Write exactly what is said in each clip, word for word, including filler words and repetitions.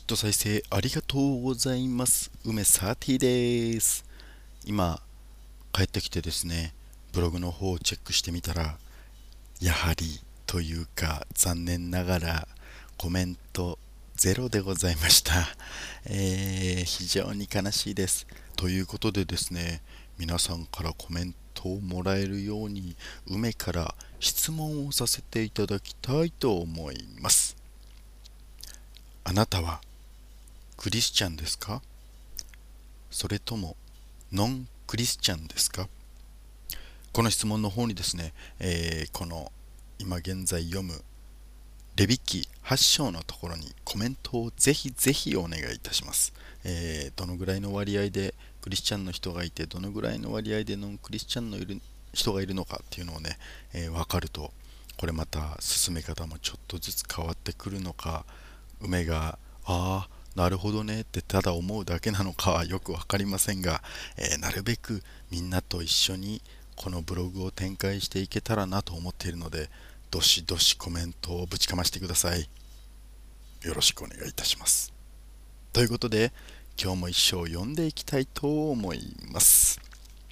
ト再生ありがとうございます。梅サーティです。今帰ってきてですね、ブログの方をチェックしてみたら、やはりというか残念ながらコメントゼロでございました。えー、非常に悲しいです。ということでですね、皆さんからコメントをもらえるように梅から質問をさせていただきたいと思います。あなたはクリスチャンですか？それともノンクリスチャンですか？この質問の方にですね、えーこの今現在読むレビ記はち章のところにコメントをぜひぜひお願いいたします。えーどのぐらいの割合でクリスチャンの人がいて、どのぐらいの割合でノンクリスチャンのいる人がいるのかっていうのをね、えー分かると、これまた進め方もちょっとずつ変わってくるのか、梅がああなるほどねってただ思うだけなのかはよく分かりませんが、えーなるべくみんなと一緒にこのブログを展開していけたらなと思っているので、どしどしコメントをぶちかましてください。よろしくお願いいたします。ということで、今日も一章読んでいきたいと思います。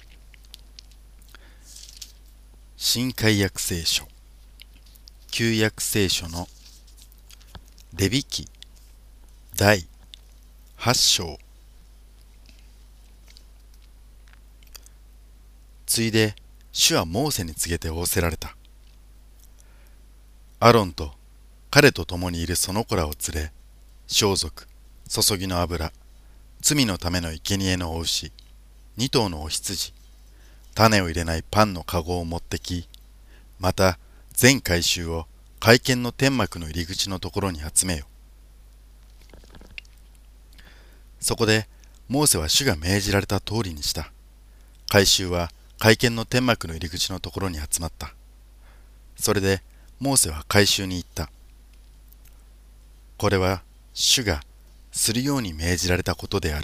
新海約聖書、旧約聖書のレビ記だいはち章。ついで主はモーセに告げて仰せられた。アロンと彼と共にいるその子らを連れ、装束、注ぎの油、罪のための生贄のお牛、二頭のお羊、種を入れないパンのかごを持ってき、また全改宗を会見の天幕の入り口のところに集めよ。そこでモーセは主が命じられた通りにした。改宗は会見の天幕の入り口のところに集まった。それでモーセは改宗に言った。これは主がするように命じられたことである。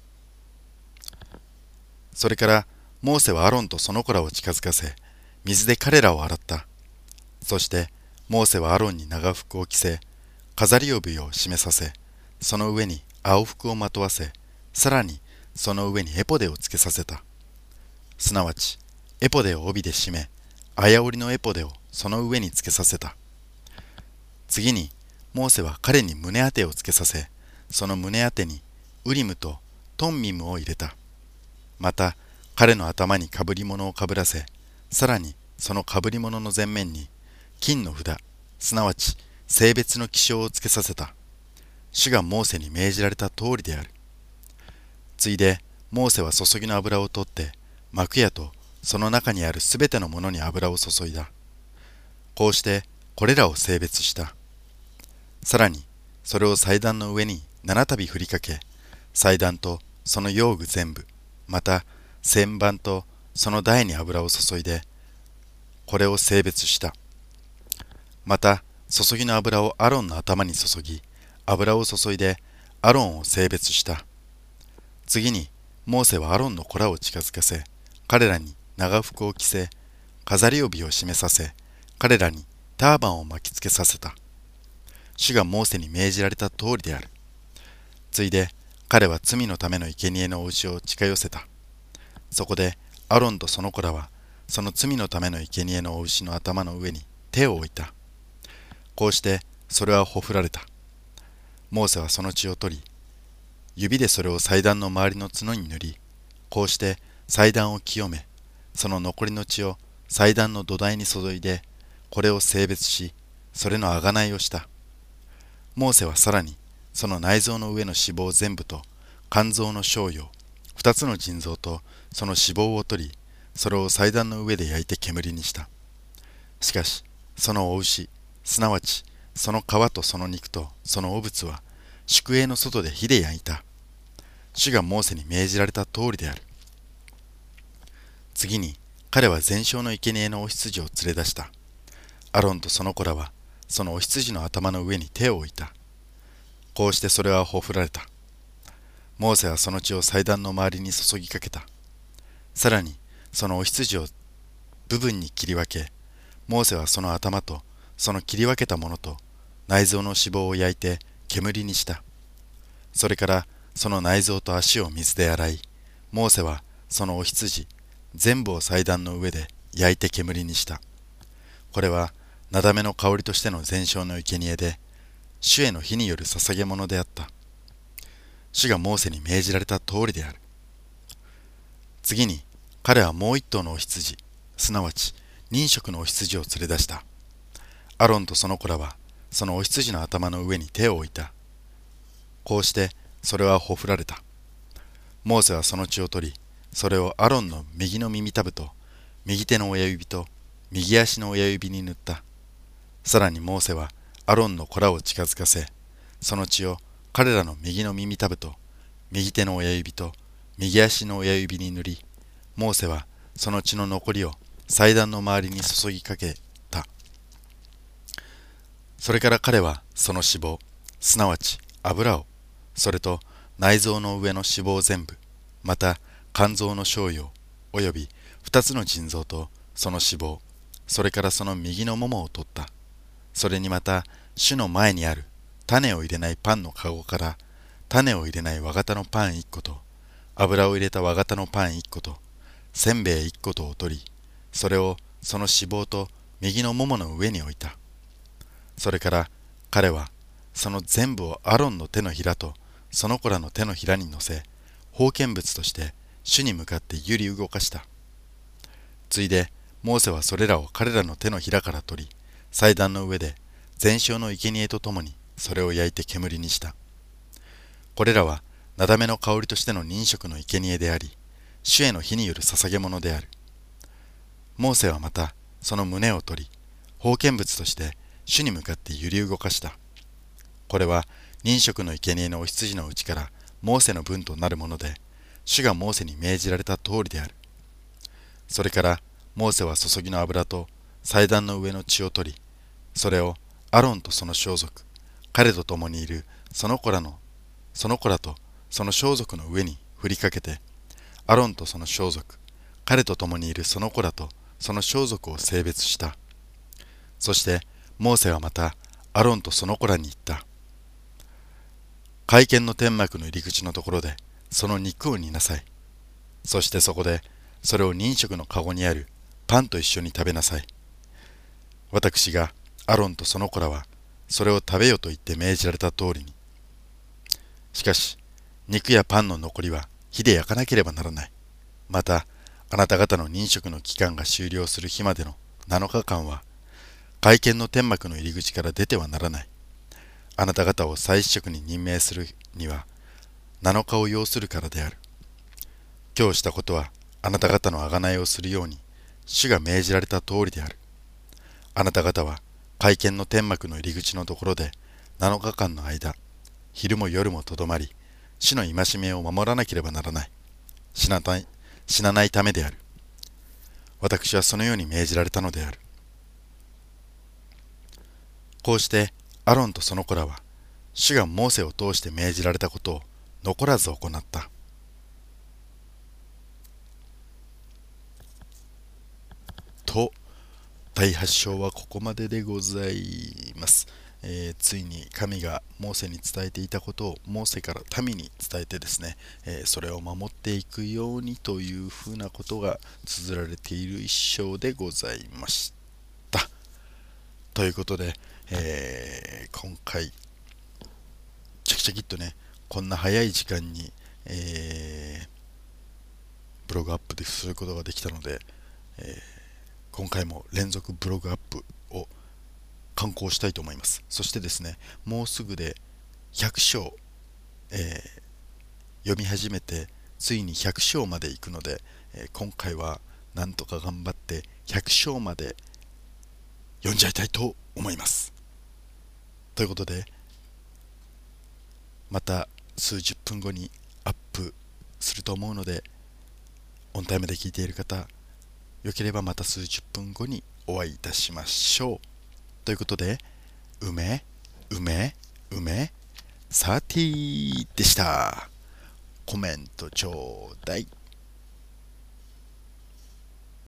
それからモーセはアロンとその子らを近づかせ、水で彼らを洗った。そしてモーセはアロンに長服を着せ、飾り帯を締めさせ、その上に青服をまとわせ、さらにその上にエポデをつけさせた。すなわちエポデを帯で締め、綾織のエポデをその上につけさせた。次にモーセは彼に胸当てをつけさせ、その胸当てにウリムとトンミムを入れた。また彼の頭にかぶり物をかぶらせ、さらにそのかぶり物の前面に金の札、すなわち性別の記章をつけさせた。主がモーセに命じられた通りである。ついでモーセは注ぎの油を取って幕屋とその中にあるすべてのものに油を注いだ。こうしてこれらを性別した。さらにそれを祭壇の上に七度振りかけ、祭壇とその用具全部、また旋盤とその台に油を注いで、これを性別した。また注ぎの油をアロンの頭に注ぎ、油を注いでアロンを性別した。次にモーセはアロンの子らを近づかせ、彼らに長服を着せ、飾り帯を締めさせ、彼らにターバンを巻きつけさせた。主がモーセに命じられた通りである。ついで彼は罪のための生贄のお牛を近寄せた。そこでアロンとその子らはその罪のための生贄のお牛の頭の上に手を置いた。こうしてそれはほふられた。モーセはその血を取り、指でそれを祭壇の周りの角に塗り、こうして祭壇を清め、その残りの血を祭壇の土台に注いで、これを性別し、それの贖いをした。モーセはさらにその内臓の上の脂肪全部と肝臓の小葉、二つの腎臓とその脂肪を取り、それを祭壇の上で焼いて煙にした。しかしそのお牛、すなわちその皮とその肉とその汚物は宿営の外で火で焼いた。主がモーセに命じられた通りである。次に彼は全焼の生贄のお羊を連れ出した。アロンとその子らはそのお羊の頭の上に手を置いた。こうしてそれはほふられた。モーセはその血を祭壇の周りに注ぎかけた。さらにそのお羊を部分に切り分け、モーセはその頭とその切り分けたものと内臓の脂肪を焼いて煙にした。 それからその内臓と足を水で洗い、モーセはそのお羊全部を祭壇の上で焼いて煙にした。これはなだめの香りとしての全焼の生贄で、主への火による捧げ物であった。主がモーセに命じられた通りである。次に彼はもう一頭のお羊、すなわち人食のお羊を連れ出した。アロンとその子らはそのお羊の頭の上に手を置いた。こうしてそれはほふられた。モーセはその血を取り、それをアロンの右の耳たぶと右手の親指と右足の親指に塗った。さらにモーセはアロンの子らを近づかせ、その血を彼らの右の耳たぶと右手の親指と右足の親指に塗り、モーセはその血の残りを祭壇の周りに注ぎかけた。それから彼はその脂肪、すなわち油を、それと内臓の上の脂肪全部、また肝臓の小葉および二つの腎臓とその脂肪、それからその右のももを取った。それにまた主の前にある種を入れないパンのかごから種を入れない和型のパン一個と油を入れた和型のパン一個とせんべい一個とを取り、それをその脂肪と右のももの上に置いた。それから彼はその全部をアロンの手のひらとその子らの手のひらに乗せ、宝剣物として主に向かって揺り動かした。ついでモーセはそれらを彼らの手のひらから取り、祭壇の上で全焼の生贄とともにそれを焼いて煙にした。これらはなだめの香りとしての人食の生贄であり、主への火による捧げ物である。モーセはまたその胸を取り、宝剣物として主に向かって揺り動かした。これは人食の生贄のお羊のうちからモーセの分となるもので、主がモーセに命じられた通りである。それからモーセは注ぎの油と祭壇の上の血を取り、それをアロンとその装束、彼と共にいるその子らのその子らとその装束の上に振りかけて、アロンとその装束、彼と共にいるその子らとその装束を性別した。そしてモーセはまたアロンとその子らに言った。会見の天幕の入り口のところでその肉を煮なさい。そしてそこでそれを人食のかごにあるパンと一緒に食べなさい。私がアロンとその子らはそれを食べよと言って命じられた通りに。しかし肉やパンの残りは火で焼かなければならない。またあなた方の人食の期間が終了する日までのなのかかんは会見の天幕の入り口から出てはならない。あなた方を祭司職に任命するにはなのかを要するからである。今日したことはあなた方の贖いをするように主が命じられた通りである。あなた方は会見の天幕の入り口のところでなのかかんの間、昼も夜もとどまり、主の戒めを守らなければならない。死なない、死なないためである。私はそのように命じられたのである。こうしてアロンとその子らは主がモーセを通して命じられたことを残らず行った。とだいはち章はここまででございます。えー、ついに神がモーセに伝えていたことをモーセから民に伝えてですね、えー、それを守っていくようにというふうなことが綴られている一章でございました。ということで、えー、今回チャキチャキっとね、こんな早い時間に、えー、ブログアップですることができたので、えー、今回も連続ブログアップを刊行したいと思います。そしてですね、もうすぐでひゃく章、えー、読み始めてついにひゃく章まで行くので、えー、今回はなんとか頑張ってひゃく章まで読んじゃいたいと思います。ということで、また数十分後にアップすると思うので、オンタイムで聞いている方、よければまた数十分後にお会いいたしましょう。ということで、梅、梅、梅、サーティーでした。コメントちょうだい。